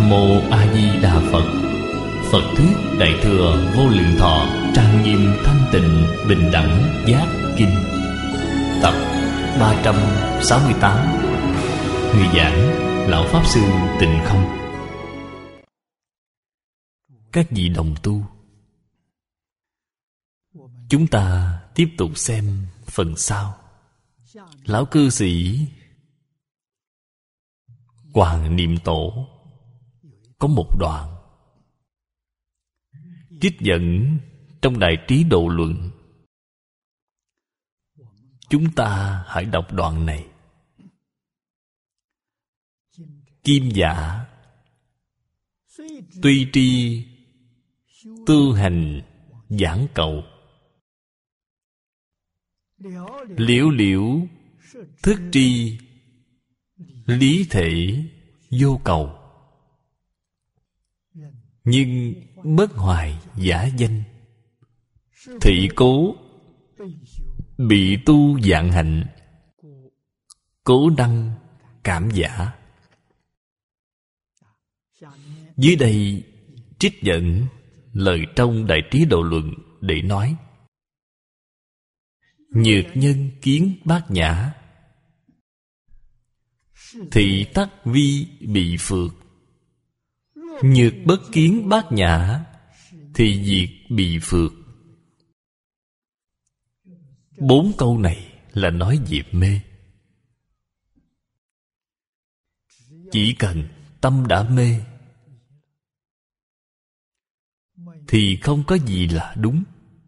Nam Mô A Di Đà Phật. Phật thuyết Đại thừa Vô Lượng Thọ trang nghiêm thanh tịnh bình đẳng giác kinh. Tập 368. Người giảng Lão Pháp Sư Tịnh Không. Các vị đồng tu, chúng ta tiếp tục xem phần sau. Lão cư sĩ Hoàng Niệm Tổ có một đoạn trích dẫn trong Đại Trí Độ Luận. Chúng ta hãy đọc đoạn này. Kim giả tuy tri tư hành giảng cầu, liễu liễu thức tri lý thể vô cầu. Nhưng bất hoài giả danh, thị cố bị tu dạng hạnh, cố đăng cảm giả. Dưới đây trích dẫn lời trong Đại Trí Độ Luận để nói: nhược nhân kiến bát nhã, thị tắc vi bị phược. Nhược bất kiến bát nhã, thì diệt bị phược. Bốn câu này là nói về mê. Chỉ cần tâm đã mê thì không có gì là đúng.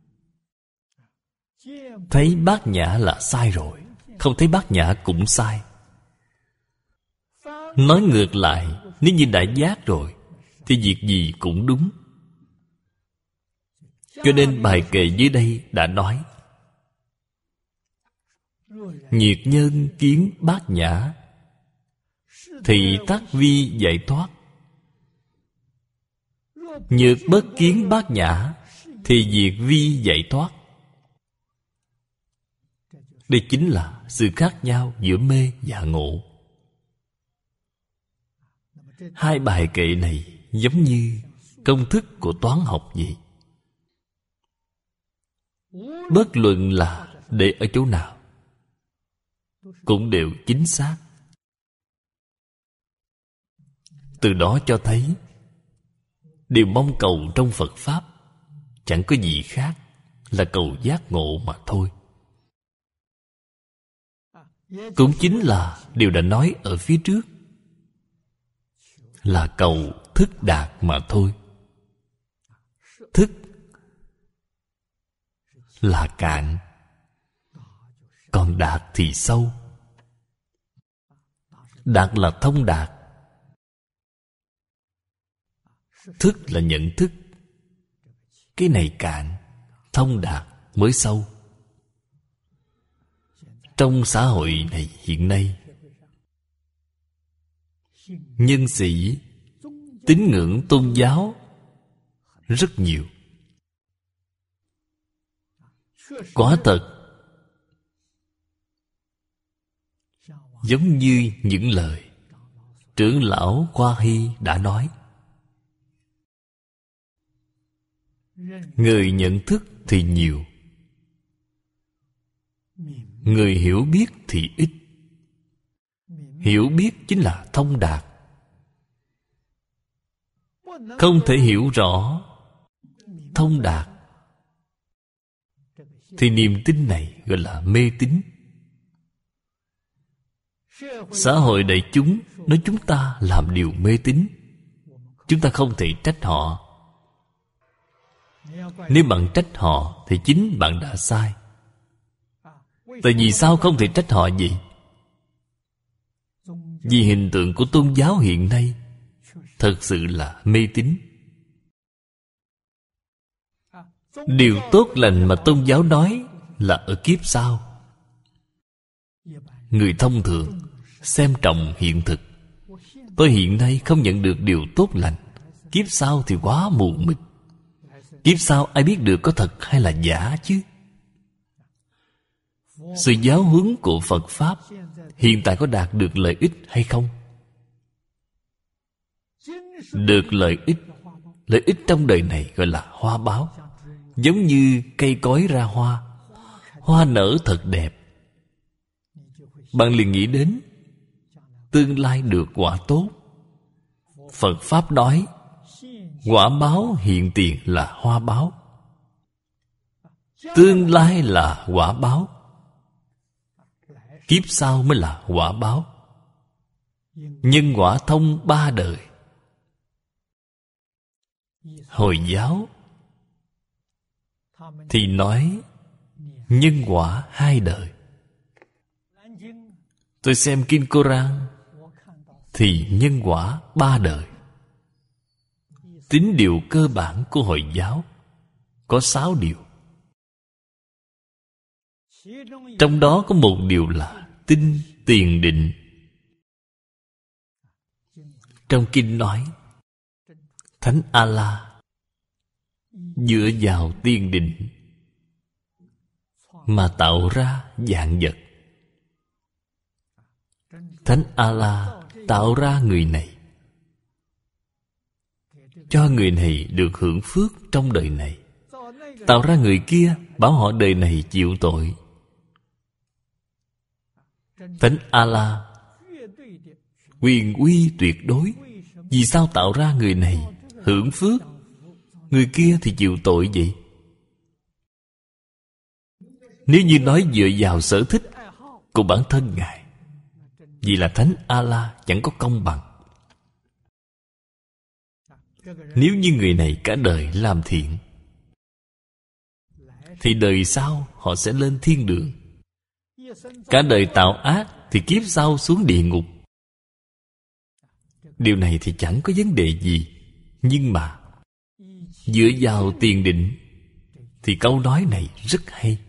Thấy bát nhã là sai rồi, không thấy bát nhã cũng sai. Nói ngược lại, nếu như đã giác rồi thì việc gì cũng đúng. Cho nên bài kệ dưới đây đã nói: nhiệt nhân kiến bát nhã, thì tắc vi giải thoát. Nhược bất kiến bát nhã, thì diệt vi giải thoát. Đây chính là sự khác nhau giữa mê và ngộ. Hai bài kệ này giống như công thức của toán học vậy. Bất luận là để ở chỗ nào cũng đều chính xác. Từ đó cho thấy điều mong cầu trong Phật Pháp chẳng có gì khác là cầu giác ngộ mà thôi. Cũng chính là điều đã nói ở phía trước, là cầu thức đạt mà thôi. Thức là cạn, còn đạt thì sâu. Đạt là thông đạt. Thức là nhận thức. Cái này cạn, thông đạt mới sâu. Trong xã hội này hiện nay, nhân sĩ tín ngưỡng tôn giáo rất nhiều. Quả thật giống như những lời trưởng lão Khoa Hy đã nói: người nhận thức thì nhiều, người hiểu biết thì ít. Hiểu biết chính là thông đạt. Không thể hiểu rõ thông đạt thì niềm tin này gọi là mê tín. Xã hội đại chúng nói chúng ta làm điều mê tín, chúng ta không thể trách họ. Nếu bạn trách họ thì chính bạn đã sai. Tại vì sao không thể trách họ vậy? Vì hình tượng của tôn giáo hiện nay thật sự là mê tín. Điều tốt lành mà tôn giáo nói là ở kiếp sau. Người thông thường xem trọng hiện thực. Tôi hiện nay không nhận được điều tốt lành, kiếp sau thì quá mù mịt. Kiếp sau ai biết được có thật hay là giả chứ? Sự giáo huấn của Phật Pháp hiện tại có đạt được lợi ích hay không? được lợi ích. Lợi ích trong đời này gọi là hoa báo. Giống như cây cối ra hoa, hoa nở thật đẹp, bạn liền nghĩ đến tương lai được quả tốt. Phật Pháp nói quả báo hiện tiền là hoa báo, tương lai là quả báo, kiếp sau mới là quả báo. Nhân quả thông ba đời. Hồi giáo thì nói nhân quả hai đời. Tôi xem Kinh Koran thì nhân quả ba đời. Tín điều cơ bản của Hồi giáo có 6 điều. Trong đó có một điều là tin tiền định. Trong kinh nói Thánh A-la dựa vào tiền định mà tạo ra vạn vật. Thánh A-la tạo ra người này, cho người này được hưởng phước trong đời này. Tạo ra người kia, bảo họ đời này chịu tội. Thánh A-la quyền uy tuyệt đối. Vì sao tạo ra người này hưởng phước, người kia thì chịu tội vậy? Nếu như nói dựa vào sở thích của bản thân Ngài, vì là Thánh A-la chẳng có công bằng. Nếu như người này cả đời làm thiện, thì đời sau họ sẽ lên thiên đường. Cả đời tạo ác thì kiếp sau xuống địa ngục. Điều này thì chẳng có vấn đề gì. Nhưng mà dựa vào tiền định thì câu nói này rất hay.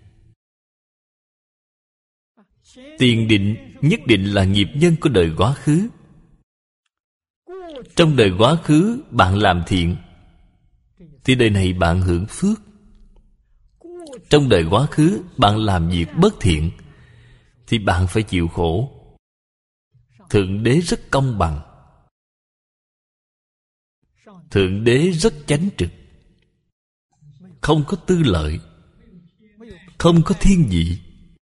Tiền định nhất định là nghiệp nhân của đời quá khứ. Trong đời quá khứ bạn làm thiện thì đời này bạn hưởng phước. Trong đời quá khứ bạn làm việc bất thiện thì bạn phải chịu khổ. Thượng đế rất công bằng. Thượng đế rất chánh trực, không có tư lợi, không có thiên vị.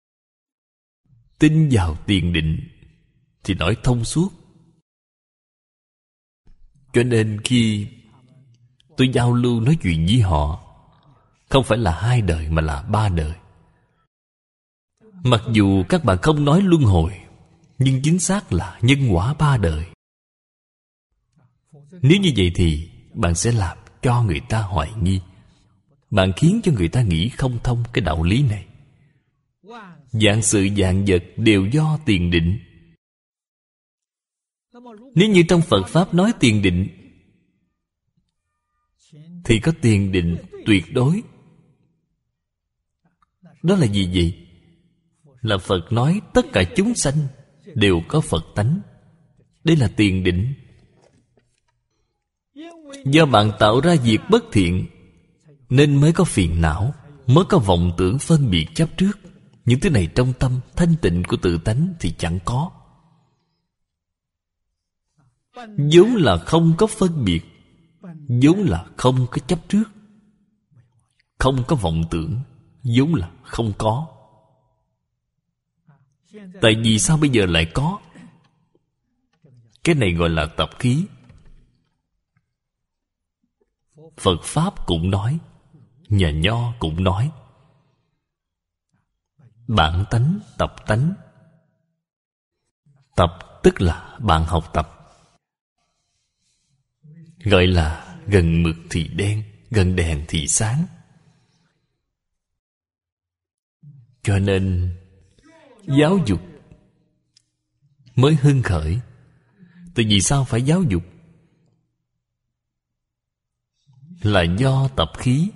Tin vào tiền định thì nói thông suốt. Cho nên khi tôi giao lưu nói chuyện với họ, không phải là 2 đời mà là 3 đời. Mặc dù các bạn không nói luân hồi, nhưng chính xác là nhân quả 3 đời. Nếu như vậy thì bạn sẽ làm cho người ta hoài nghi. Bạn khiến cho người ta nghĩ không thông cái đạo lý này. Vạn sự vạn vật đều do tiền định. Nếu như trong Phật Pháp nói tiền định thì có tiền định tuyệt đối. Đó là gì vậy? Là Phật nói tất cả chúng sanh đều có Phật tánh. Đây là tiền định. Do bạn tạo ra việc bất thiện nên mới có phiền não, mới có vọng tưởng phân biệt chấp trước. Những thứ này trong tâm thanh tịnh của tự tánh thì chẳng có. vốn là không có phân biệt, vốn là không có chấp trước, không có vọng tưởng, vốn là không có. Tại vì sao bây giờ lại có? Cái này gọi là tập khí. Phật Pháp cũng nói, nhà Nho cũng nói, bản tánh, tập tánh. Tập tức là bạn học tập. Gọi là gần mực thì đen, gần đèn thì sáng. Cho nên giáo dục mới hưng khởi. Tại vì sao phải giáo dục? Là do tập khí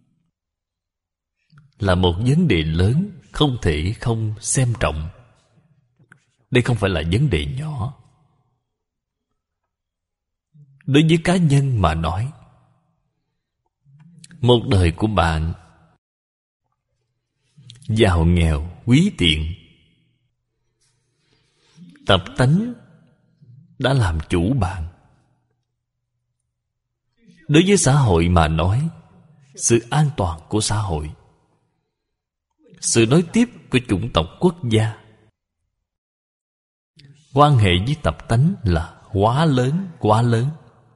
là một vấn đề lớn, không thể không xem trọng. Đây không phải là vấn đề nhỏ. Đối với cá nhân mà nói, một đời của bạn giàu nghèo, quý tiện, tập tánh đã làm chủ bạn. Đối với xã hội mà nói, sự an toàn của xã hội, sự nối tiếp của chủng tộc quốc gia, quan hệ với tập tánh là quá lớn, quá lớn.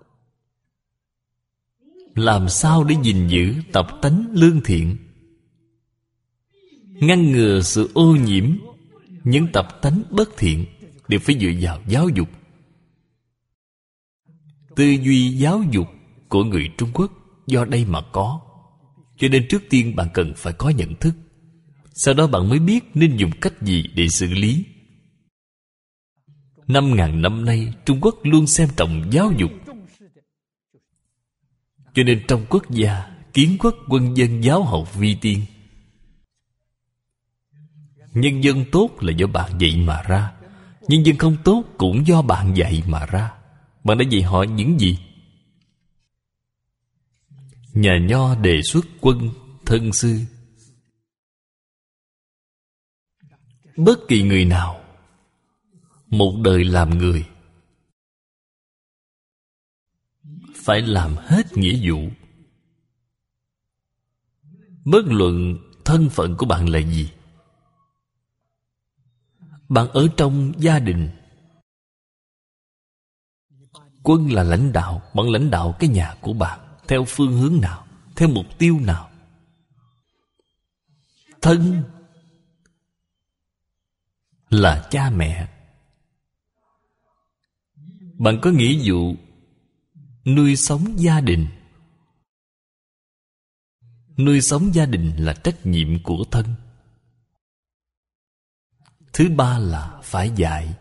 Làm sao để gìn giữ tập tánh lương thiện, ngăn ngừa sự ô nhiễm những tập tánh bất thiện, đều phải dựa vào giáo dục. Tư duy giáo dục của người Trung Quốc do đây mà có. Cho nên trước tiên bạn cần phải có nhận thức, sau đó bạn mới biết nên dùng cách gì để xử lý. 5.000 năm nay, Trung Quốc luôn xem trọng giáo dục. Cho nên trong quốc gia, kiến quốc quân dân giáo học vi tiên. Nhân dân tốt là do bạn dạy mà ra, nhân dân không tốt cũng do bạn dạy mà ra. Bạn đã dạy họ những gì? Nhà Nho đề xuất quân thân sư. Bất kỳ người nào một đời làm người phải làm hết nghĩa vụ. Bất luận thân phận của bạn là gì. Bạn ở trong gia đình, quân là lãnh đạo. Bạn lãnh đạo cái nhà của bạn theo phương hướng nào, theo mục tiêu nào. Thân là cha mẹ. Bạn có nghĩa vụ nuôi sống gia đình. Nuôi sống gia đình là trách nhiệm của thân. Thứ ba là phải dạy.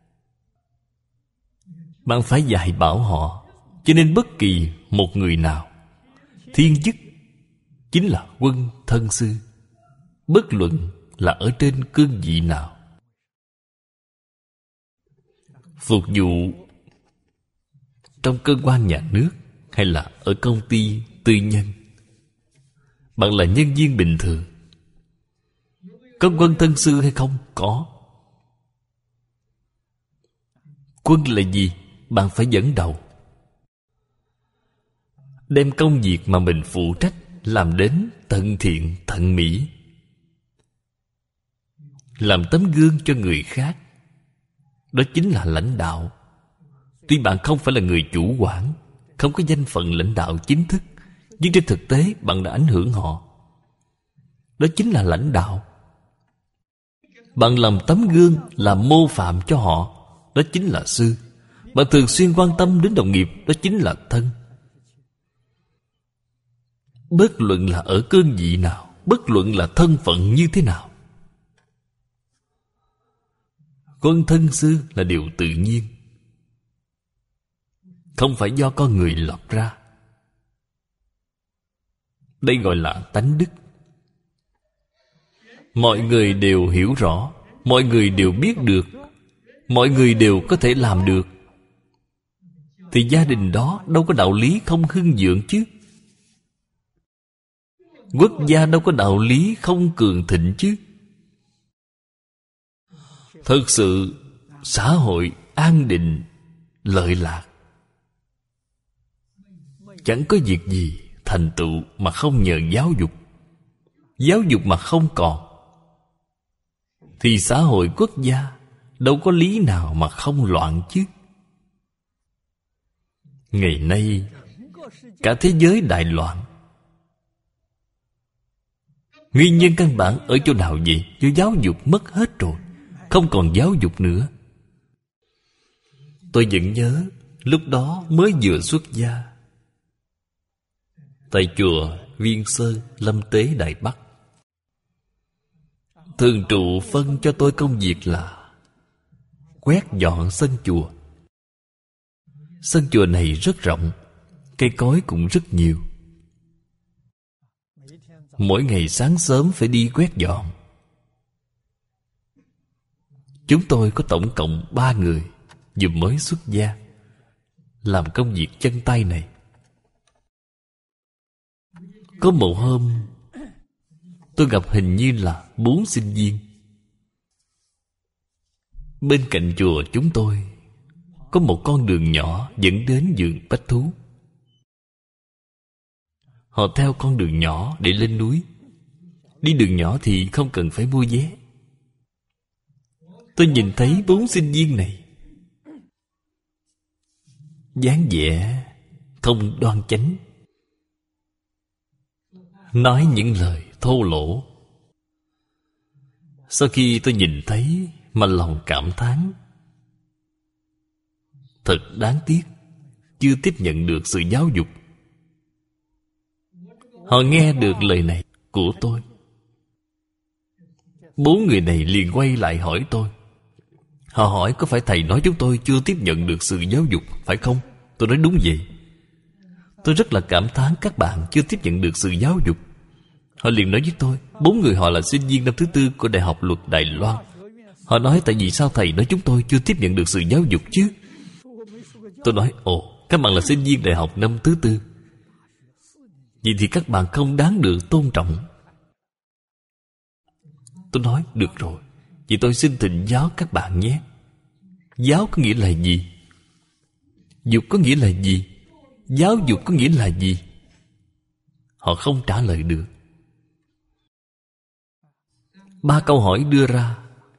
Bạn phải dạy bảo họ. Cho nên bất kỳ một người nào, thiên chức chính là quân thân sư, bất luận là ở trên cương vị nào. Phục vụ trong cơ quan nhà nước hay là ở công ty tư nhân, bạn là nhân viên bình thường. Có quân thân sư hay không? Có. Quân là gì? Bạn phải dẫn đầu, đem công việc mà mình phụ trách làm đến tận thiện tận mỹ, làm tấm gương cho người khác. Đó chính là lãnh đạo. Tuy bạn không phải là người chủ quản, không có danh phận lãnh đạo chính thức, nhưng trên thực tế bạn đã ảnh hưởng họ. Đó chính là lãnh đạo. Bạn làm tấm gương, làm mô phạm cho họ, đó chính là sư. Bạn thường xuyên quan tâm đến đồng nghiệp, đó chính là thân. Bất luận là ở cương vị nào, bất luận là thân phận như thế nào, quân thân sư là điều tự nhiên, không phải do con người lập ra. Đây gọi là tánh đức. Mọi người đều hiểu rõ, mọi người đều biết được, mọi người đều có thể làm được, thì gia đình đó đâu có đạo lý không hưng vượng chứ. Quốc gia đâu có đạo lý không cường thịnh chứ. Thực sự xã hội an định, lợi lạc. Chẳng có việc gì thành tựu mà không nhờ giáo dục. Giáo dục mà không còn, thì xã hội quốc gia đâu có lý nào mà không loạn chứ. Ngày nay cả thế giới đại loạn. Nguyên nhân căn bản ở chỗ nào vậy? Do giáo dục mất hết rồi, không còn giáo dục nữa. Tôi vẫn nhớ lúc đó mới vừa xuất gia, tại chùa Viên Sơn, Lâm Tế, Đài Bắc. Thường trụ phân cho tôi công việc là quét dọn sân chùa. Sân chùa này rất rộng, cây cối cũng rất nhiều. Mỗi ngày sáng sớm phải đi quét dọn. Chúng tôi có tổng cộng 3 người, vừa mới xuất gia, làm công việc chân tay này. Có một hôm tôi gặp hình như là 4 sinh viên. Bên cạnh chùa chúng tôi có một con đường nhỏ dẫn đến vườn bách thú. Họ theo con đường nhỏ để lên núi. Đi đường nhỏ thì không cần phải mua vé. Tôi nhìn thấy 4 sinh viên này, dáng vẻ không đoan chánh, nói những lời thô lỗ. Sau khi tôi nhìn thấy mà lòng cảm thán, thật đáng tiếc, chưa tiếp nhận được sự giáo dục. Họ nghe được lời này của tôi. 4 người này liền quay lại hỏi tôi. Họ hỏi có phải thầy nói chúng tôi chưa tiếp nhận được sự giáo dục, phải không? Tôi nói đúng vậy. Tôi rất là cảm thán các bạn chưa tiếp nhận được sự giáo dục. Họ liền nói với tôi, 4 người họ là sinh viên năm thứ 4 của Đại học Luật Đài Loan. Họ nói tại vì sao thầy nói chúng tôi chưa tiếp nhận được sự giáo dục chứ? Tôi nói, ồ, các bạn là sinh viên đại học năm thứ 4. Vậy thì các bạn không đáng được tôn trọng. Tôi nói, được rồi, vậy tôi xin thỉnh giáo các bạn nhé. Giáo có nghĩa là gì? Dục có nghĩa là gì? Giáo dục có nghĩa là gì? Họ không trả lời được. 3 câu hỏi đưa ra,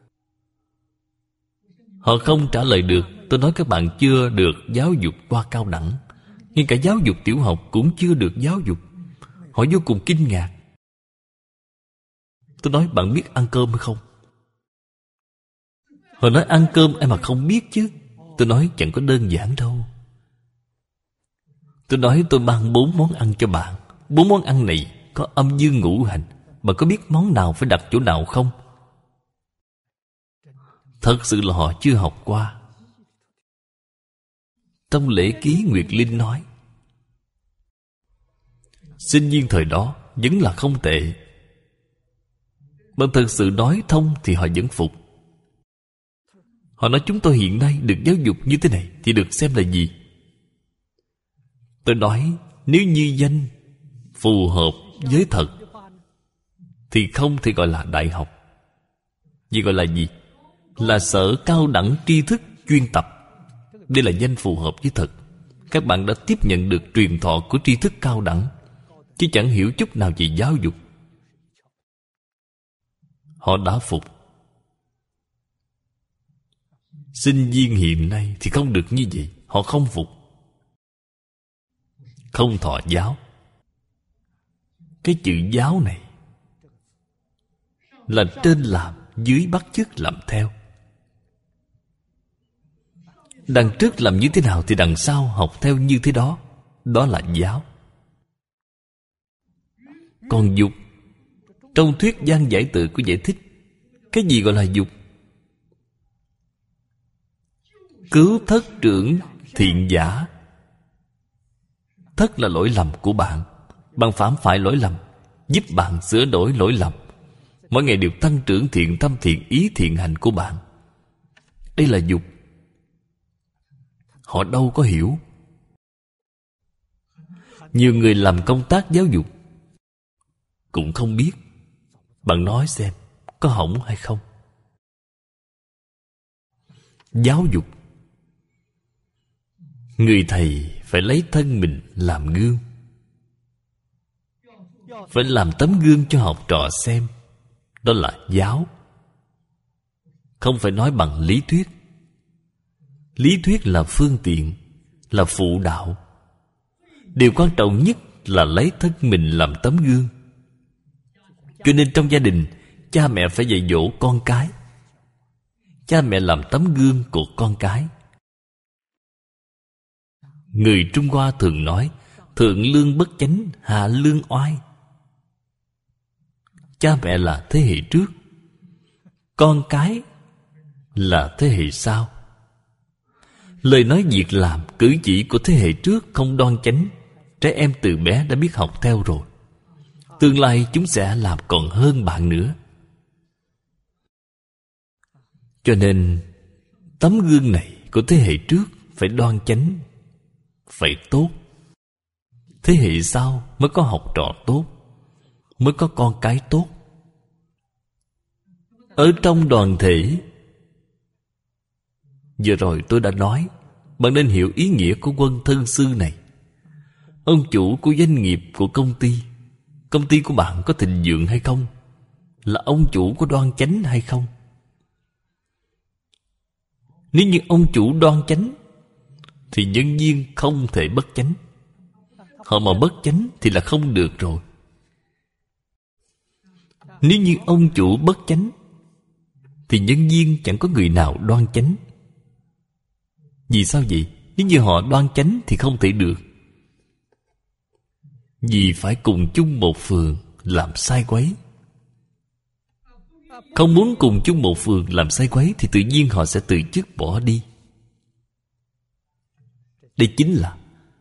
họ không trả lời được. Tôi nói các bạn chưa được giáo dục qua cao đẳng, ngay cả giáo dục tiểu học cũng chưa được giáo dục. Họ vô cùng kinh ngạc. Tôi nói, bạn biết ăn cơm hay không? Họ nói, ăn cơm em mà không biết chứ. Tôi nói, chẳng có đơn giản đâu. Tôi nói, tôi mang 4 món ăn cho bạn. 4 món ăn này có âm dương ngũ hành. Bạn có biết món nào phải đặt chỗ nào không? Thật sự là họ chưa học qua. Trong lễ ký Nguyệt Linh nói, sinh viên thời đó vẫn là không tệ. Bạn thật sự nói thông thì họ vẫn phục. Họ nói chúng tôi hiện nay được giáo dục như thế này thì được xem là gì? Tôi nói, nếu như danh phù hợp với thật thì không thể gọi là đại học. Vậy gọi là gì? Là sở cao đẳng tri thức chuyên tập. Đây là danh phù hợp với thật. Các bạn đã tiếp nhận được truyền thọ của tri thức cao đẳng, chứ chẳng hiểu chút nào về giáo dục. Họ đã phục. Sinh viên hiện nay thì không được như vậy. Họ không phục, không thọ giáo. Cái chữ giáo này là trên làm, dưới bắt chước làm theo. Đằng trước làm như thế nào thì đằng sau học theo như thế đó. Đó là giáo. Còn dục, trong thuyết Giang Giải Tự có giải thích, cái gì gọi là dục? Cứu thất trưởng thiện giả. Thất là lỗi lầm của bạn. Bạn phạm phải lỗi lầm, giúp bạn sửa đổi lỗi lầm. Mỗi ngày đều tăng trưởng thiện tâm, thiện ý, thiện hành của bạn. Đây là dục. Họ đâu có hiểu. Nhiều người làm công tác giáo dục cũng không biết. Bạn nói xem, có hỏng hay không? Giáo dục, người thầy phải lấy thân mình làm gương, phải làm tấm gương cho học trò xem. Đó là giáo. Không phải nói bằng lý thuyết. Lý thuyết là phương tiện, là phụ đạo. Điều quan trọng nhất là lấy thân mình làm tấm gương. Cho nên trong gia đình, cha mẹ phải dạy dỗ con cái. Cha mẹ làm tấm gương của con cái. Người Trung Hoa thường nói, thượng lương bất chánh, hạ lương oai. Cha mẹ là thế hệ trước, con cái là thế hệ sau. Lời nói việc làm, cử chỉ của thế hệ trước không đoan chánh, trẻ em từ bé đã biết học theo rồi. Tương lai chúng sẽ làm còn hơn bạn nữa. Cho nên tấm gương này của thế hệ trước phải đoan chánh, phải tốt. Thế hệ sau mới có học trò tốt, mới có con cái tốt. Ở trong đoàn thể, vừa rồi tôi đã nói, bạn nên hiểu ý nghĩa của quân thân sư này. ông chủ của doanh nghiệp, của công ty của bạn có thịnh vượng hay không? Là ông chủ có đoan chánh hay không? Nếu như ông chủ đoan chánh thì nhân viên không thể bất chánh. Họ mà bất chánh thì là không được rồi. Nếu như ông chủ bất chánh thì nhân viên chẳng có người nào đoan chánh. Vì sao vậy? Nếu như họ đoan chánh thì không thể được. Vì phải cùng chung một phường làm sai quấy. Không muốn cùng chung một phường làm sai quấy thì tự nhiên họ sẽ từ chức bỏ đi. Đây chính là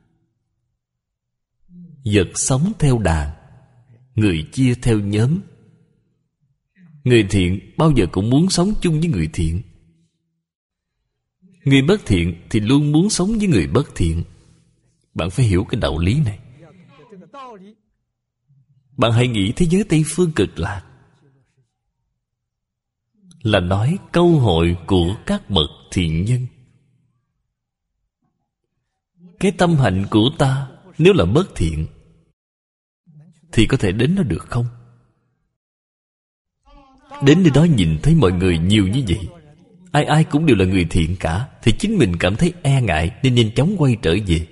vật sống theo đàn, người chia theo nhóm. Người thiện bao giờ cũng muốn sống chung với người thiện. Người bất thiện thì luôn muốn sống với người bất thiện. Bạn phải hiểu cái đạo lý này. Bạn hãy nghĩ thế giới Tây Phương Cực Lạc là nói câu hội của các bậc thiện nhân. Cái tâm hạnh của ta nếu là bất thiện thì có thể đến đó được không? Đến nơi đó nhìn thấy mọi người nhiều như vậy, ai ai cũng đều là người thiện cả, thì chính mình cảm thấy e ngại nên nhanh chóng quay trở về.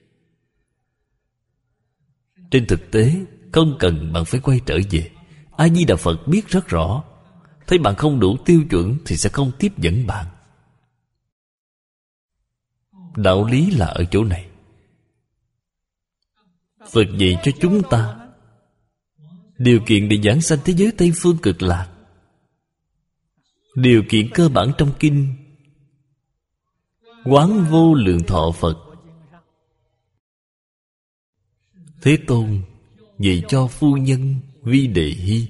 Trên thực tế không cần bạn phải quay trở về. A Di Đà Phật biết rất rõ, thấy bạn không đủ tiêu chuẩn thì sẽ không tiếp dẫn bạn. Đạo lý là ở chỗ này. Phật dạy cho chúng ta điều kiện để giảng sanh thế giới Tây Phương Cực Lạc. Điều kiện cơ bản trong kinh Quán Vô Lượng Thọ Phật. Thế Tôn dạy cho phu nhân Vi Đề Hy,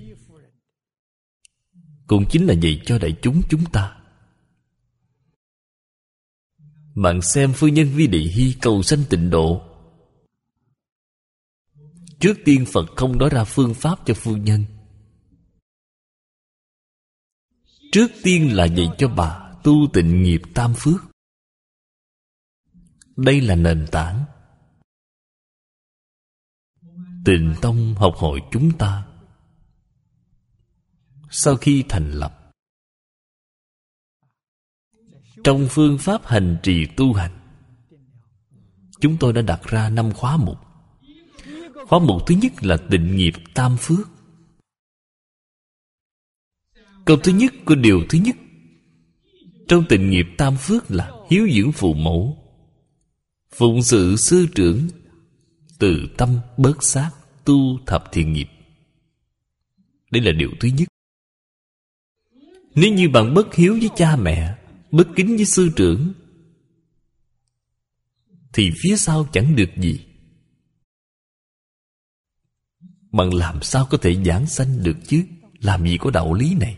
cũng chính là dạy cho đại chúng chúng ta. Bạn xem phu nhân Vi Đề Hy cầu sanh tịnh độ. Trước tiên Phật không nói ra phương pháp cho phu nhân. Trước tiên là dạy cho bà tu tịnh nghiệp tam phước. Đây là nền tảng. Tịnh Tông học hội chúng ta sau khi thành lập, trong phương pháp hành trì tu hành, chúng tôi đã đặt ra 5 khóa mục. Khóa mục thứ nhất là tịnh nghiệp tam phước. Câu thứ nhất của điều thứ nhất trong tịnh nghiệp tam phước là hiếu dưỡng phụ mẫu, phụng sự sư trưởng, từ tâm bớt sát, tu thập thiện nghiệp. Đây là điều thứ nhất. Nếu như bạn bất hiếu với cha mẹ, bất kính với sư trưởng, thì phía sau chẳng được gì. Bạn làm sao có thể giảng sanh được chứ? Làm gì có đạo lý này?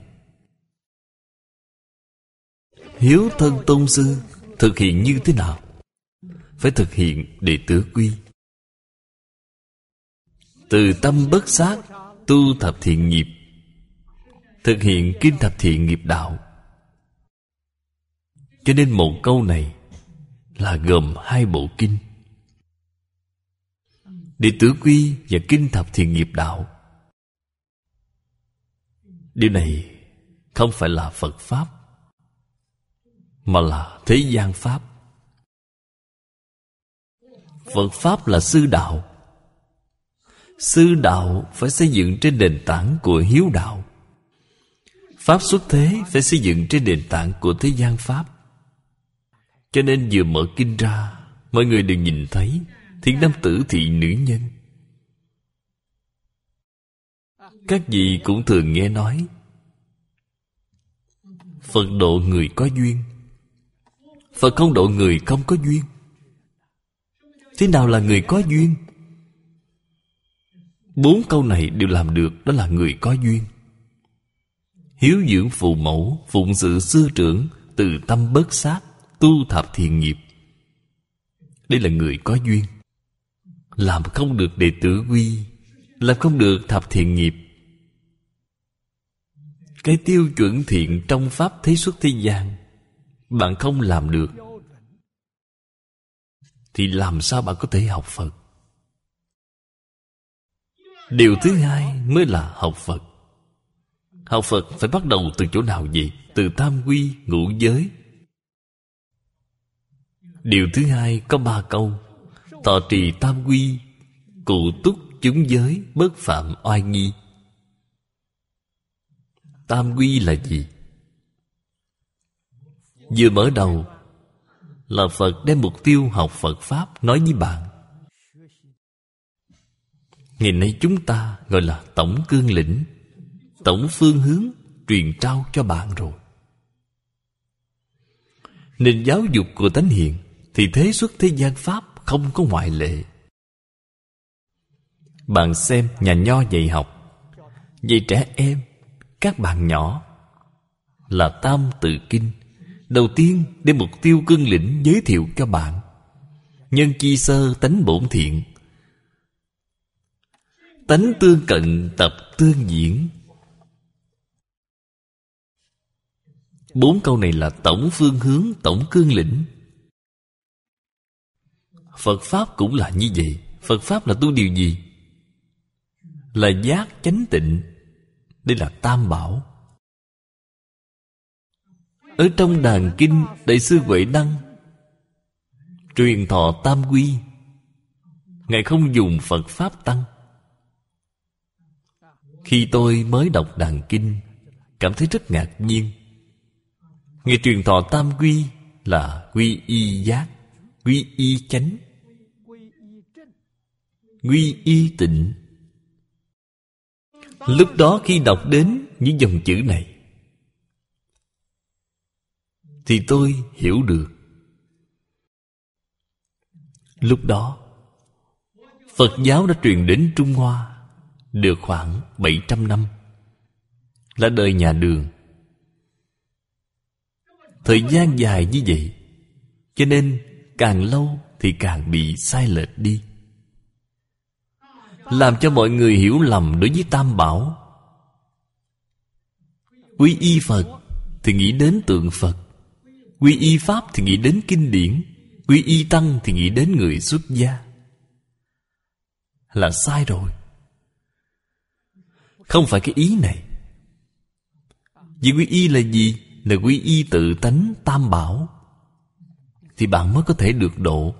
Hiếu thân tôn sư thực hiện như thế nào? Phải thực hiện đệ tử quy. Từ tâm bất sát, tu thập thiện nghiệp, thực hiện kinh thập thiện nghiệp đạo. Cho nên một câu này là gồm 2 bộ kinh: đệ tử quy và kinh thập thiện nghiệp đạo. Điều này không phải là Phật Pháp, mà là thế gian Pháp. Phật Pháp là sư đạo. Sư đạo phải xây dựng trên nền tảng của hiếu đạo. Pháp xuất thế phải xây dựng trên nền tảng của thế gian Pháp. Cho nên vừa mở kinh ra, mọi người đều nhìn thấy thiện nam tử thị nữ nhân. Các vị cũng thường nghe nói Phật độ người có duyên, Phật không độ người không có duyên. Thế nào là người có duyên? 4 câu này đều làm được, đó là người có duyên. Hiếu dưỡng phụ mẫu, phụng sự sư trưởng, từ tâm bớt sát, tu thập thiện nghiệp. Đây là người có duyên. Làm không được đệ tử quy, làm không được thập thiện nghiệp, cái tiêu chuẩn thiện trong pháp thế xuất thế gian bạn không làm được, thì làm sao bạn có thể học Phật? Điều thứ hai mới là học Phật. Học Phật phải bắt đầu từ chỗ nào vậy? Từ tam quy ngũ giới. Điều thứ hai có 3 câu: thọ trì tam quy, cụ túc chúng giới, bất phạm oai nghi. Tam quy là gì? Vừa mở đầu là Phật đem mục tiêu học Phật Pháp nói với bạn. Ngày nay chúng ta gọi là tổng cương lĩnh, tổng phương hướng truyền trao cho bạn rồi. Nền giáo dục của Thánh Hiền thì thế xuất thế gian Pháp không có ngoại lệ. Bạn xem nhà nho dạy học, dạy trẻ em, các bạn nhỏ là Tam Tự Kinh. Đầu tiên đem mục tiêu cương lĩnh giới thiệu cho bạn: nhân chi sơ tánh bổn thiện, tánh tương cận tập tương diễn. 4 câu này là tổng phương hướng, tổng cương lĩnh. Phật Pháp cũng là như vậy. Phật Pháp là tu điều gì? Là giác chánh tịnh. Đây là Tam Bảo. Ở trong Đàn Kinh, Đại sư Huệ Năng truyền thọ tam quy. Ngài không dùng Phật Pháp Tăng. Khi tôi mới đọc Đàn Kinh, cảm thấy rất ngạc nhiên. Ngài truyền thọ tam quy là quy y giác, quy y chánh, quy y tịnh. Lúc đó khi đọc đến những dòng chữ này thì tôi hiểu được. Lúc đó Phật giáo đã truyền đến Trung Hoa được khoảng 700 năm, là đời nhà Đường. Thời gian dài như vậy, cho nên càng lâu thì càng bị sai lệch đi, làm cho mọi người hiểu lầm đối với Tam Bảo. Quy y Phật thì nghĩ đến tượng Phật, quy y Pháp thì nghĩ đến kinh điển, quy y Tăng thì nghĩ đến người xuất gia. Là sai rồi. Không phải cái ý này. Vì quy y là gì? Là quy y tự tánh Tam Bảo, thì bạn mới có thể được độ.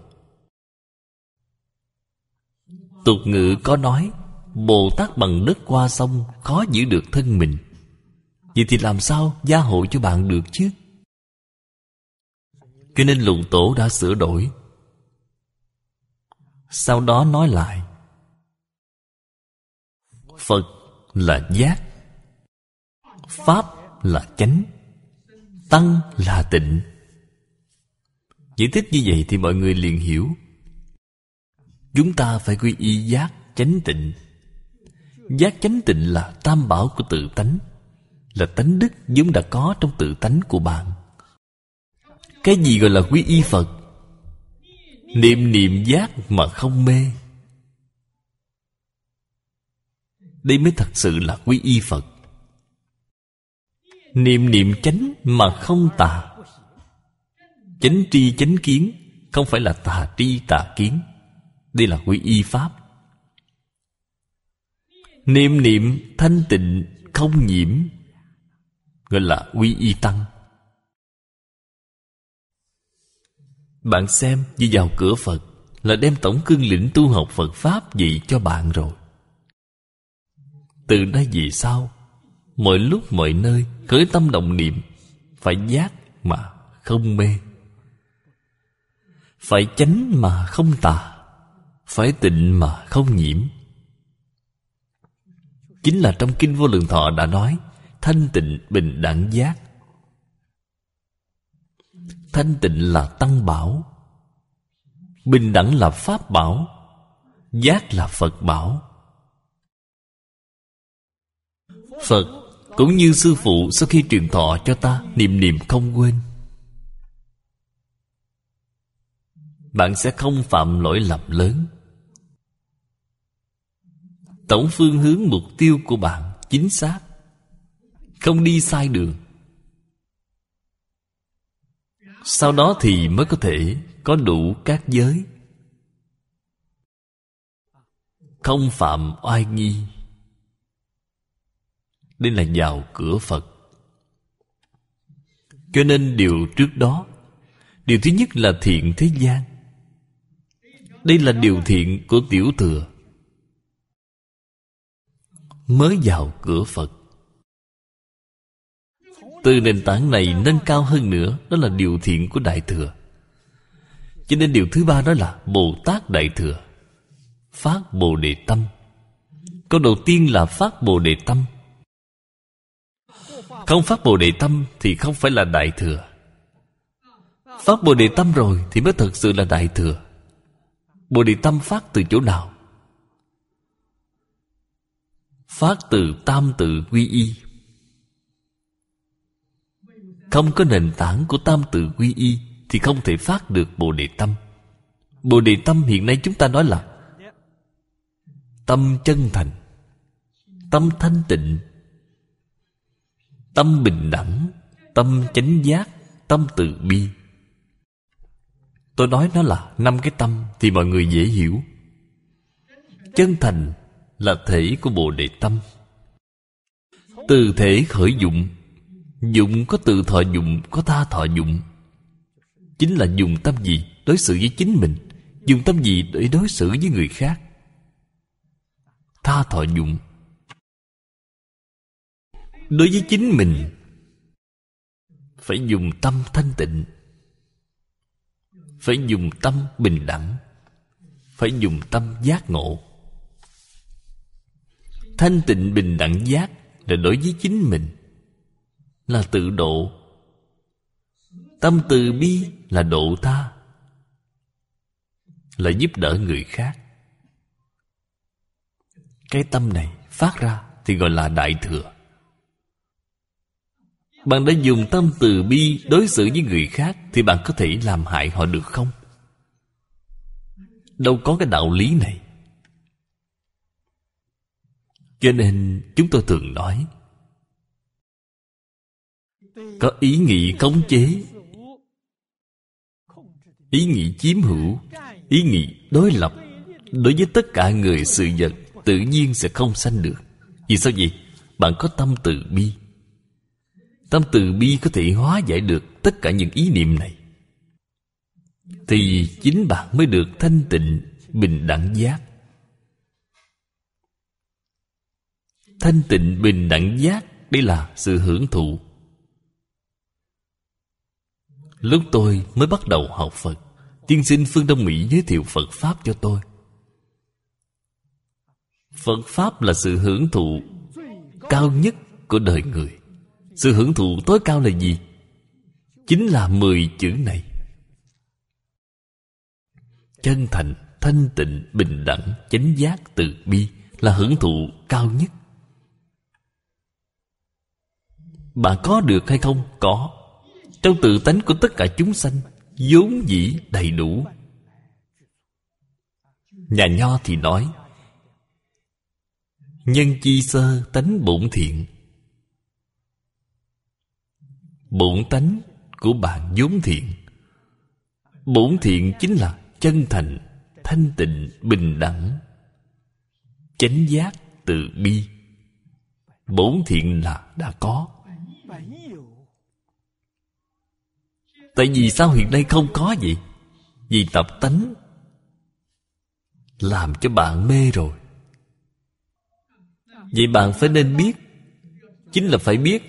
Tục ngữ có nói: Bồ Tát bằng đất qua sông, khó giữ được thân mình. Vậy thì làm sao gia hộ cho bạn được chứ? Cho nên Lục Tổ đã sửa đổi. Sau đó nói lại: Phật là giác, Pháp là chánh, Tăng là tịnh. Giải thích như vậy thì mọi người liền hiểu. Chúng ta phải quy y giác chánh tịnh. Giác chánh tịnh là Tam Bảo của tự tánh, là tánh đức vốn đã có trong tự tánh của bạn. Cái gì gọi là quy y Phật? Niệm niệm giác mà không mê. Đây mới thật sự là quy y Phật. Niệm niệm chánh mà không tà. Chánh tri chánh kiến, không phải là tà tri tà kiến. Đây là quy y Pháp. Niệm niệm thanh tịnh không nhiễm, gọi là quy y Tăng. Bạn xem, đi vào cửa Phật là đem tổng cương lĩnh tu học Phật Pháp dạy cho bạn rồi. Từ đây về sau, mọi lúc mọi nơi khởi tâm động niệm phải giác mà không mê, phải chánh mà không tà, phải tịnh mà không nhiễm. Chính là trong Kinh Vô Lượng Thọ đã nói: thanh tịnh bình đẳng giác. Thanh tịnh là Tăng Bảo, bình đẳng là Pháp Bảo, giác là Phật Bảo. Phật cũng như sư phụ sau khi truyền thọ cho ta niệm niệm không quên, bạn sẽ không phạm lỗi lầm lớn. Tổng phương hướng mục tiêu của bạn chính xác, không đi sai đường. Sau đó thì mới có thể có đủ các giới. không phạm oai nghi. Đây là vào cửa Phật. Cho nên điều trước đó, điều thứ nhất là thiện thế gian. Đây là điều thiện của tiểu thừa, mới vào cửa Phật. Từ nền tảng này nâng cao hơn nữa, đó là điều thiện của Đại Thừa. Cho nên điều thứ ba đó là Bồ Tát Đại Thừa, phát Bồ Đề Tâm. Câu đầu tiên là phát Bồ Đề Tâm. Không phát Bồ Đề Tâm thì không phải là Đại Thừa. Phát Bồ Đề Tâm rồi thì mới thật sự là Đại Thừa. Bồ Đề Tâm phát từ chỗ nào? Phát từ tam tự quy y. Không có nền tảng của tam tự quy y thì không thể phát được Bồ Đề Tâm. Bồ Đề Tâm hiện nay chúng ta nói là tâm chân thành, tâm thanh tịnh, tâm bình đẳng, tâm chánh giác, tâm từ bi. Tôi nói nó là 5 cái tâm thì mọi người dễ hiểu. Chân thành là thể của Bồ Đề Tâm. Từ thể khởi dụng. Dụng có từ thọ dụng, có tha thọ dụng. Chính là dùng tâm gì đối xử với chính mình, dùng tâm gì để đối xử với người khác. Tha thọ dụng. Đối với chính mình phải dùng tâm thanh tịnh, phải dùng tâm bình đẳng, phải dùng tâm giác ngộ. Thanh tịnh bình đẳng giác là đối với chính mình, là tự độ. Tâm từ bi là độ tha, là giúp đỡ người khác. Cái tâm này phát ra thì gọi là Đại Thừa. Bạn đã dùng tâm từ bi đối xử với người khác thì bạn có thể làm hại họ được không? Đâu có cái đạo lý này. Cho nên chúng tôi thường nói, có ý nghĩ khống chế, ý nghĩ chiếm hữu, ý nghĩ đối lập, đối với tất cả người sự vật tự nhiên sẽ không sanh được. Vì sao vậy? Bạn có tâm từ bi. Tâm từ bi có thể hóa giải được tất cả những ý niệm này, thì chính bạn mới được thanh tịnh bình đẳng giác. Thanh tịnh bình đẳng giác, đây là sự hưởng thụ. Lúc tôi mới bắt đầu học Phật, tiên sinh Phương Đông Mỹ giới thiệu Phật Pháp cho tôi. Phật Pháp là sự hưởng thụ cao nhất của đời người. Sự hưởng thụ tối cao là gì? Chính là 10 chữ này: chân thành, thanh tịnh, bình đẳng, chánh giác, từ bi, là hưởng thụ cao nhất. Bạn có được hay không? Có. Trong tự tánh của tất cả chúng sanh vốn dĩ đầy đủ. Nhà Nho thì nói, nhân chi sơ tánh bổn thiện. Bổn tánh của bạn vốn thiện. Bổn thiện chính là chân thành, thanh tịnh, bình đẳng, chánh giác, từ bi. Bổn thiện là đã có. Tại vì sao hiện nay không có vậy? Vì tập tánh làm cho bạn mê rồi. Vậy bạn phải nên biết, chính là phải biết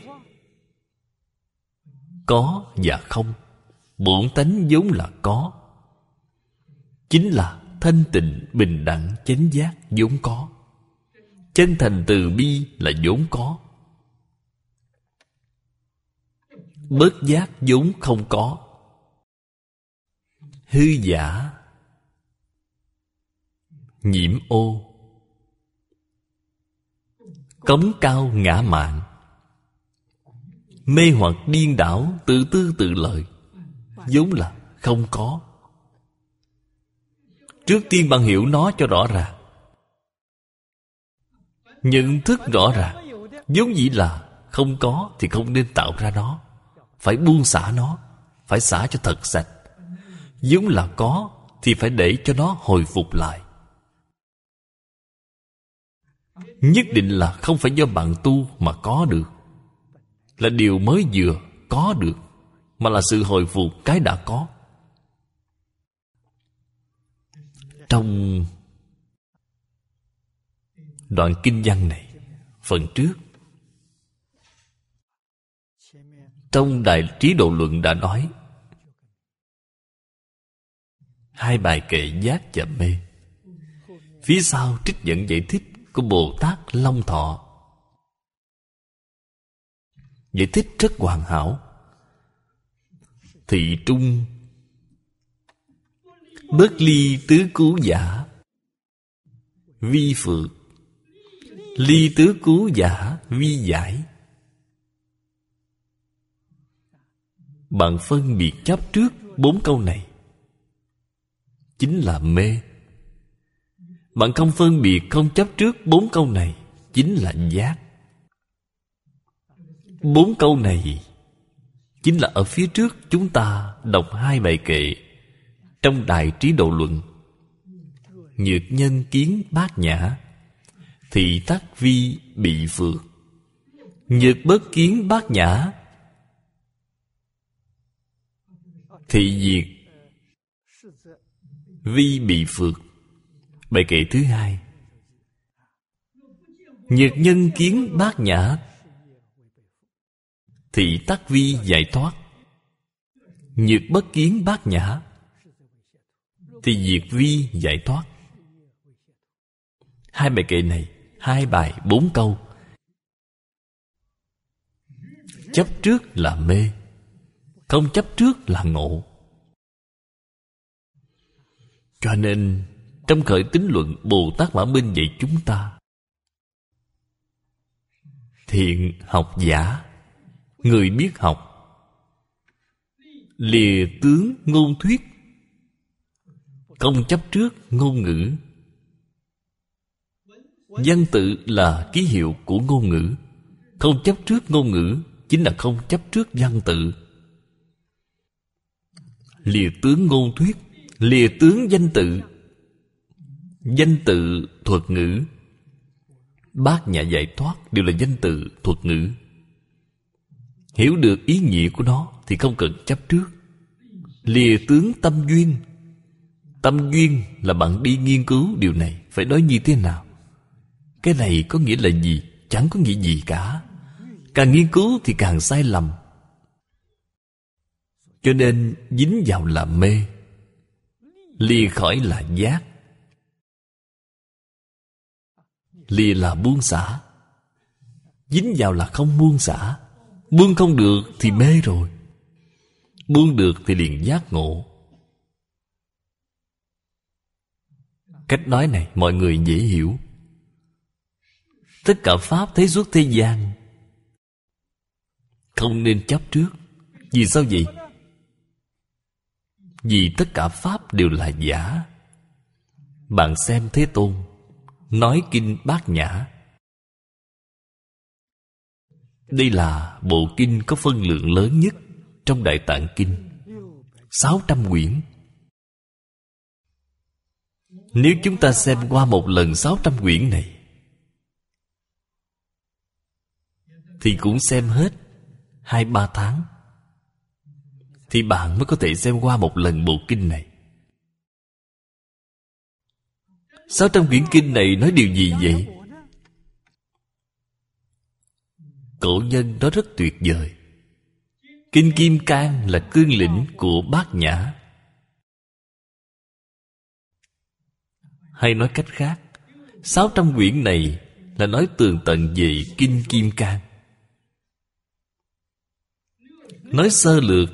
có và không. Bổn tánh vốn là có, chính là thanh tịnh, bình đẳng, chánh giác vốn có. Chân thành từ bi là vốn có. Bớt giác vốn không có. Hư giả, nhiễm ô, cống cao ngã mạn, mê hoặc điên đảo, tự tư tự lợi, vốn là không có. Trước tiên bạn hiểu nó cho rõ ràng, nhận thức rõ ràng. Vốn dĩ là không có thì không nên tạo ra nó, phải buông xả nó, phải xả cho thật sạch. Vốn là có thì phải để cho nó hồi phục lại. nhất định là không phải do bạn tu mà có được, là điều mới vừa có được, mà là sự hồi phục cái đã có. Trong đoạn kinh văn này, phần trước trong Đại Trí Độ Luận đã nói hai bài kệ giác và mê. Phía sau trích dẫn giải thích của Bồ Tát Long Thọ, giải thích rất hoàn hảo. Thị trung bất ly tứ cứu giả vi phượt, ly tứ cứu giả vi giải. Bạn phân biệt chấp trước 4 câu này chính là mê. Bạn không phân biệt, không chấp trước 4 câu này chính là giác. 4 câu này chính là ở phía trước chúng ta đọc 2 bài kệ trong Đại Trí Độ Luận. Nhược nhân kiến bát nhã, thị tắc vi bị phượt. Nhược bất kiến bát nhã, thị diệt vi bị phượt. Bài kệ thứ 2. Nhược nhân kiến bát nhã, thị tắc vi giải thoát. Nhược bất kiến bát nhã, thì diệt vi giải thoát. 2 bài kệ này, 2 bài 4 câu. Chấp trước là mê, không chấp trước là ngộ. Cho nên trong Khởi Tín Luận, Bồ Tát Mã Minh dạy chúng ta: thiện học giả, người biết học, lìa tướng ngôn thuyết, không chấp trước ngôn ngữ. Văn tự là ký hiệu của ngôn ngữ. Không chấp trước ngôn ngữ chính là không chấp trước văn tự. Lìa tướng ngôn thuyết, lìa tướng danh tự. Danh tự thuật ngữ, bát nhã giải thoát đều là danh tự thuật ngữ. Hiểu được ý nghĩa của nó thì không cần chấp trước. Lìa tướng tâm duyên. Tâm duyên là bạn đi nghiên cứu điều này phải nói như thế nào, cái này có nghĩa là gì, chẳng có nghĩa gì cả. Càng nghiên cứu thì càng sai lầm. Cho nên dính vào là mê, lìa khỏi là giác. Lìa là buông xả, dính vào là không buông xả. Buông không được thì mê rồi, buông được thì liền giác ngộ. Cách nói này mọi người dễ hiểu. Tất cả pháp thế xuất thế gian không nên chấp trước. Vì sao vậy? Vì tất cả pháp đều là giả. Bạn xem Thế Tôn nói kinh Bát Nhã. Đây là bộ kinh có phân lượng lớn nhất trong Đại Tạng Kinh, 600 quyển. Nếu chúng ta xem qua một lần 600 quyển này thì cũng xem hết 2-3 tháng, thì bạn mới có thể xem qua một lần bộ kinh này. 600 quyển kinh này nói điều gì vậy? Cổ nhân nói rất tuyệt vời. Kinh Kim Cang là cương lĩnh của Bát Nhã. Hay nói cách khác, 600 quyển này là nói tường tận về Kinh Kim Cang. Nói sơ lược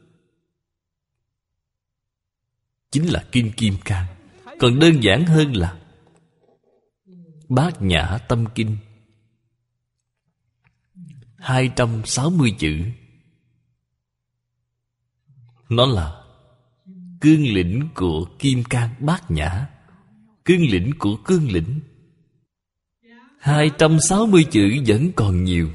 chính là Kinh Kim Cang. Còn đơn giản hơn là Bát Nhã Tâm Kinh, 260 chữ. Nó là cương lĩnh của Kim Cang Bát Nhã, cương lĩnh của cương lĩnh. 260 chữ vẫn còn nhiều.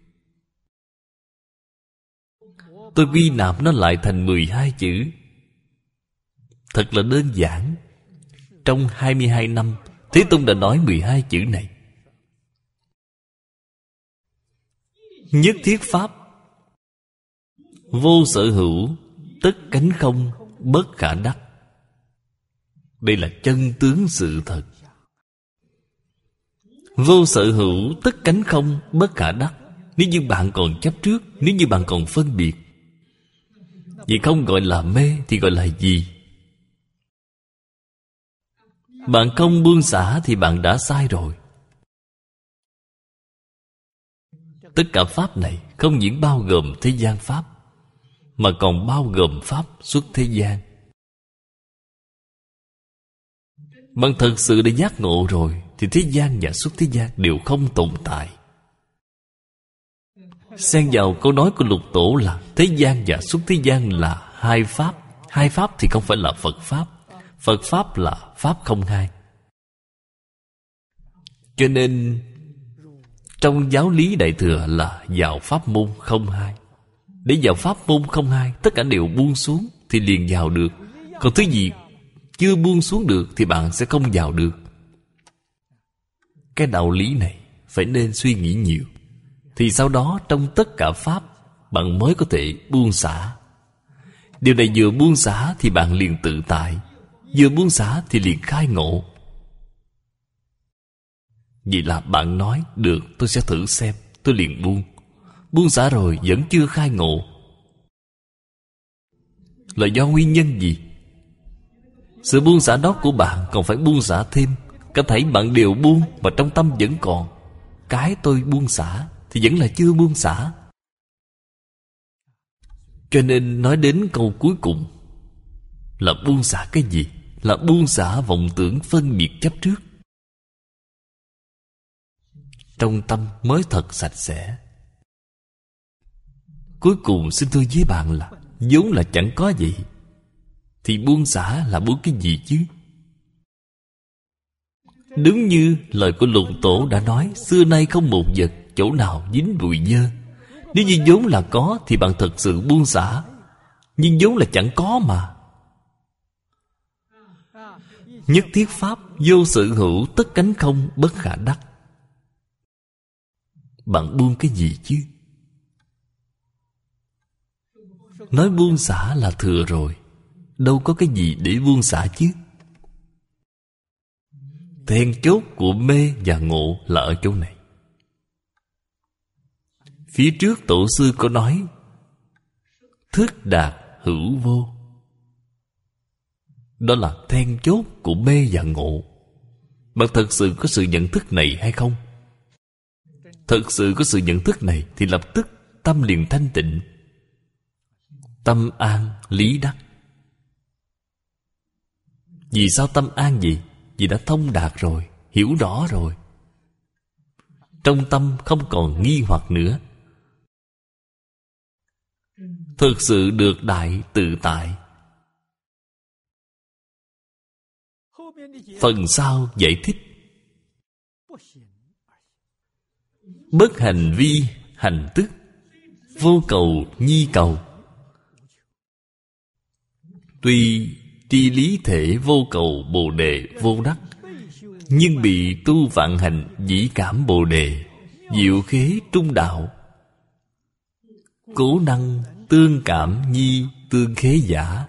Tôi ghi nạp nó lại thành 12 chữ. Thật là đơn giản. Trong 22 năm, Thế Tôn đã nói 12 chữ này. Nhất thiết pháp, vô sở hữu, tất cánh không, bất khả đắc. Đây là chân tướng sự thật. Vô sở hữu, tất cánh không, bất khả đắc. Nếu như bạn còn chấp trước, nếu như bạn còn phân biệt, vậy không gọi là mê thì gọi là gì? Bạn không buông xả thì bạn đã sai rồi. Tất cả pháp này không những bao gồm thế gian pháp, mà còn bao gồm pháp xuất thế gian. Bạn thật sự đã giác ngộ rồi thì thế gian và xuất thế gian đều không tồn tại. Xen vào câu nói của Lục Tổ là thế gian và xuất thế gian là hai pháp. Hai pháp thì không phải là Phật pháp. Phật pháp là pháp không hai. Cho nên trong giáo lý Đại Thừa là vào pháp môn không hai. Để vào pháp môn không hai, tất cả đều buông xuống thì liền vào được. Còn thứ gì chưa buông xuống được thì bạn sẽ không vào được. Cái đạo lý này phải nên suy nghĩ nhiều, thì sau đó trong tất cả pháp bạn mới có thể buông xả. Điều này vừa buông xả thì bạn liền tự tại, vừa buông xả thì liền khai ngộ. Vậy là bạn nói được, tôi sẽ thử xem, tôi liền buông. Buông xả rồi vẫn chưa khai ngộ, là do nguyên nhân gì? Sự buông xả đó của bạn còn phải buông xả thêm. Cả thảy bạn đều buông mà trong tâm vẫn còn cái tôi buông xả thì vẫn là chưa buông xả. Cho nên nói đến câu cuối cùng là buông xả cái gì? Là buông xả vọng tưởng phân biệt chấp trước. Trong tâm mới thật sạch sẽ. Cuối cùng xin thưa với bạn là vốn là chẳng có gì, thì buông xả là buông cái gì chứ? Đúng như lời của Lục Tổ đã nói, xưa nay không một vật chỗ nào dính bụi dơ. Nếu như vốn là có thì bạn thật sự buông xả, nhưng vốn là chẳng có mà. Nhất thiết pháp, vô sự hữu, tất cánh không, bất khả đắc. Bạn buông cái gì chứ? Nói buông xả là thừa rồi, đâu có cái gì để buông xả chứ. Then chốt của mê và ngộ là ở chỗ này. Phía trước tổ sư có nói thức đạt hữu vô. Đó là then chốt của mê và ngộ. Bạn thật sự có sự nhận thức này hay không? Thật sự có sự nhận thức này thì lập tức tâm liền thanh tịnh, tâm an lý đắc. Vì sao tâm an gì? Vì đã thông đạt rồi, hiểu rõ rồi. Trong tâm không còn nghi hoặc nữa, thực sự được đại tự tại. Phần sau giải thích bất hành vi hành tức, vô cầu nhi cầu. Tuy tri lý thể vô cầu bồ đề vô đắc, nhưng bị tu vạn hành dĩ cảm bồ đề, diệu khế trung đạo. Cố năng tương cảm nhi tương khế giả.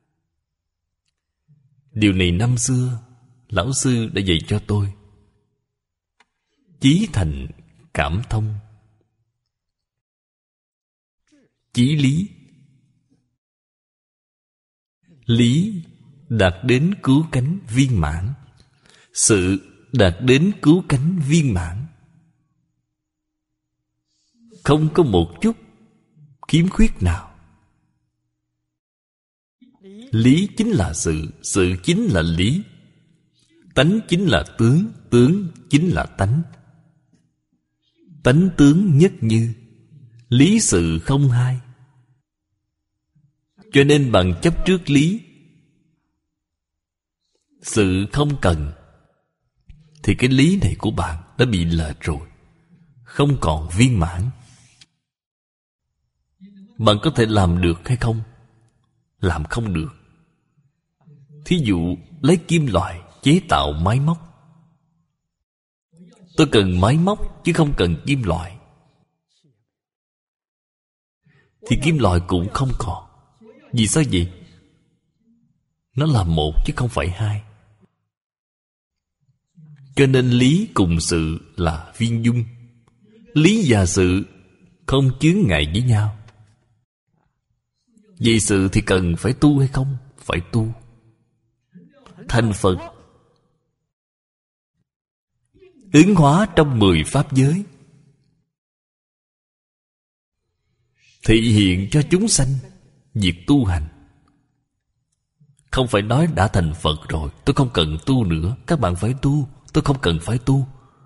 Điều này năm xưa lão sư đã dạy cho tôi. Chí thành cảm thông, chí lý, lý đạt đến cứu cánh viên mãn, sự đạt đến cứu cánh viên mãn. Không có một chút khiếm khuyết nào. Lý chính là sự, sự chính là lý, tánh chính là tướng, tướng chính là tánh. Tánh tướng nhất như, lý sự không hai. Cho nên bằng chấp trước lý, sự không cần, thì cái lý này của bạn đã bị lệch rồi, không còn viên mãn. Bạn có thể làm được hay không? Làm không được. Thí dụ lấy kim loại chế tạo máy móc. Tôi cần máy móc chứ không cần kim loại. thì kim loại cũng không còn. Vì sao vậy? Nó là một chứ không phải hai. Cho nên lý cùng sự là viên dung. Lý và sự không chướng ngại với nhau. Vì sự thì cần phải tu hay không? Phải tu. Thành Phật ứng hóa trong 10 pháp giới, thị hiện cho chúng sanh việc tu hành. Không phải nói đã thành Phật rồi, tôi không cần tu nữa, các bạn phải tu. Tôi không cần phải tu.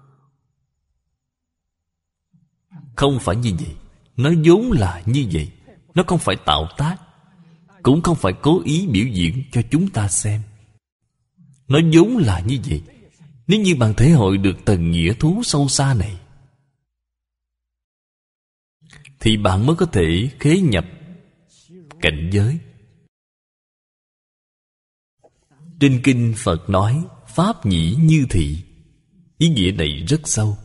Không phải như vậy. Nó vốn là như vậy. Nó không phải tạo tác, cũng không phải cố ý biểu diễn cho chúng ta xem. Nó vốn là như vậy. Nếu như bạn thể hội được tầng nghĩa thú sâu xa này, thì bạn mới có thể khế nhập cảnh giới. Trên kinh Phật nói pháp nhĩ như thị. Ý nghĩa này rất sâu.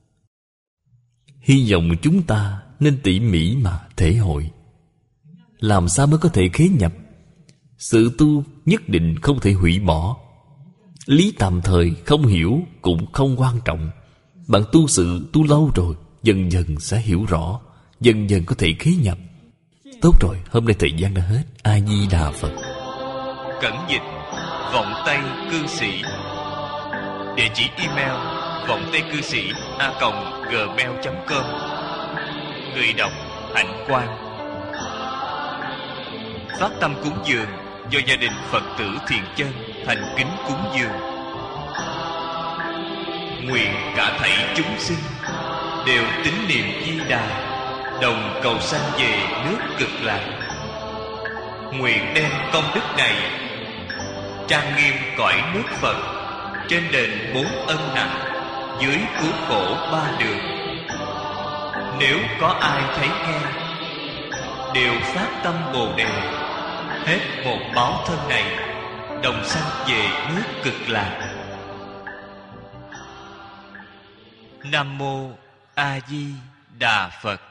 Hy vọng chúng ta nên tỉ mỉ mà thể hội. Làm sao mới có thể khế nhập? Sự tu nhất định không thể hủy bỏ. Lý tạm thời không hiểu cũng không quan trọng. Bạn tu sự tu lâu rồi, dần dần sẽ hiểu rõ, dần dần có thể khế nhập. Tốt rồi, hôm nay thời gian đã hết. A Di Đà Phật. Cẩn dịch vọng tây cư sĩ. Địa chỉ email vọng tây cư sĩ @gmail.com. Người đọc Hạnh Quang. Phát tâm cúng dường do gia đình Phật tử Thiện Chân thành kính cúng dường. Nguyện cả thảy chúng sinh đều tín niệm Di Đà, đồng cầu sanh về nước Cực Lạc. Nguyện đem công đức này trang nghiêm cõi nước Phật, trên đền 4 ân nặng, dưới cứu khổ 3 đường. Nếu có ai thấy nghe, đều phát tâm Bồ Đề, hết một báo thân này, đồng sanh về nước Cực Lạc. Nam Mô A Di Đà Phật.